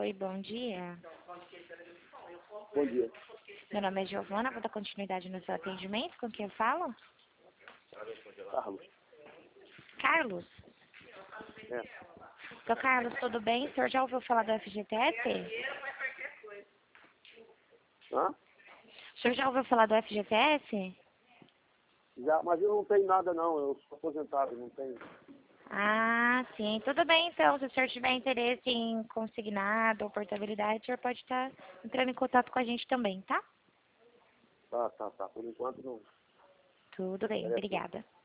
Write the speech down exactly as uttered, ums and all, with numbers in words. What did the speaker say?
Oi, bom dia. Bom dia. Meu nome é Giovana, vou dar continuidade no seu atendimento. Com quem eu falo? Carlos. Carlos? É. Seu Carlos, tudo bem? O senhor já ouviu falar do F G T S? Hã? O senhor já ouviu falar do F G T S? Já, mas eu não tenho nada não, eu sou aposentado, não tenho. Ah, sim. Tudo bem, então. Se o senhor tiver interesse em consignado ou portabilidade, o senhor pode estar entrando em contato com a gente também, tá? Tá, tá, tá. Por enquanto não Tudo bem, interessa não. obrigada.